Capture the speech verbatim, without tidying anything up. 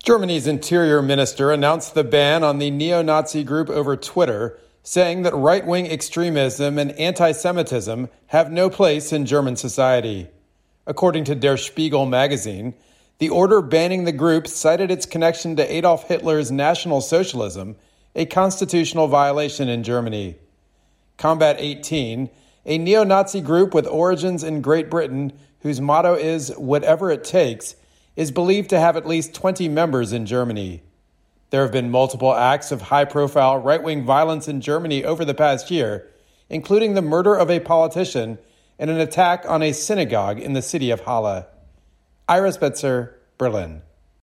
Germany's interior minister announced the ban on the neo-Nazi group over Twitter, saying that right-wing extremism and anti-Semitism have no place in German society. According to Der Spiegel magazine, the order banning the group cited its connection to Adolf Hitler's National Socialism, a constitutional violation in Germany. Combat eighteen, a neo-Nazi group with origins in Great Britain whose motto is "whatever it takes," is believed to have at least twenty members in Germany. There have been multiple acts of high-profile right-wing violence in Germany over the past year, including the murder of a politician and an attack on a synagogue in the city of Halle. Ira Spitzer, Berlin.